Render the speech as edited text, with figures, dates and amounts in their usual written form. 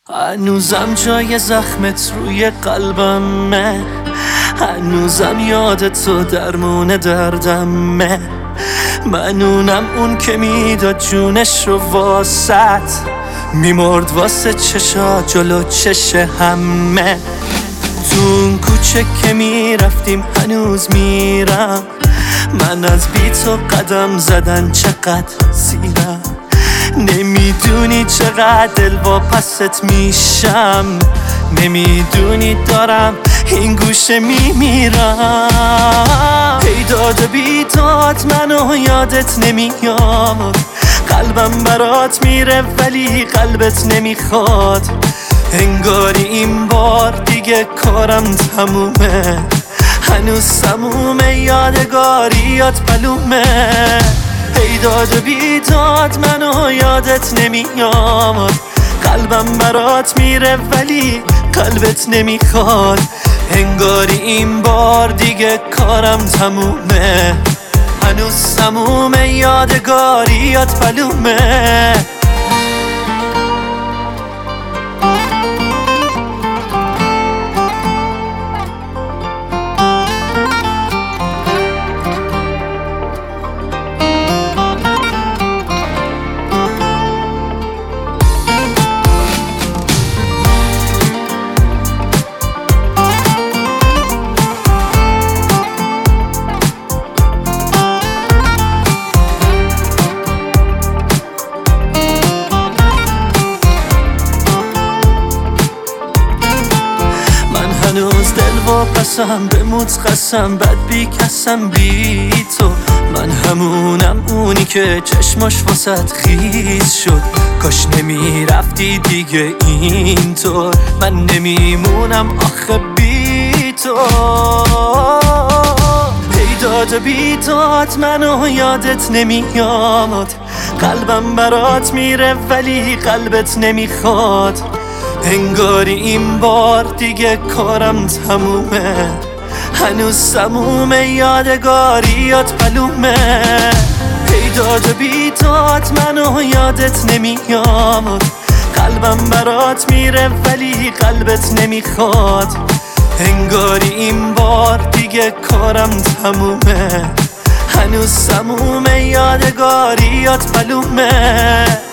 هنوزم جای زخمت روی قلبمه، هنوزم یادت تو درمون دردمه. منونم اون که میداد جونش رو واسط، میمرد واسه چشا جلو چش همه. تو اون کوچه که میرفتیم هنوز میرم، من از بی تو قدم زدن چقدر سیرم. نمیدونی چقدر دل واپست میشم، نمیدونی دارم این گوشه میمیرم. پیداد بیداد منو یادت نمیاد، قلبم برات میره ولی قلبت نمیخواد. انگاری این بار دیگه کارم تمومه، هنوز سمومه یادگاریات پلومه. پیداد و بیداد منو یادت نمیاد، قلبم برات میره ولی قلبت نمیخواد. انگاری این بار دیگه کارم تمومه، هنوز سمومه یادگاریات پلومه. هنوز دل واپسم بموت قسم، بد بی کسم بی تو. من همونم اونی که چشماش واسط خیز شد، کاش نمیرفتی دیگه اینطور. من نمیمونم آخه بی تو. پیداد بیداد منو یادت نمیاد، قلبم برات میره ولی قلبت نمیخواد. انگاری این بار دیگه کارم تمومه، هنوز سمومه یادگاریات پلومه. پیداد و بیداد منو یادت نمیاد، قلبم برات میره ولی قلبت نمیخواد. انگاری این بار دیگه کارم تمومه، هنوز سمومه یادگاریات پلومه.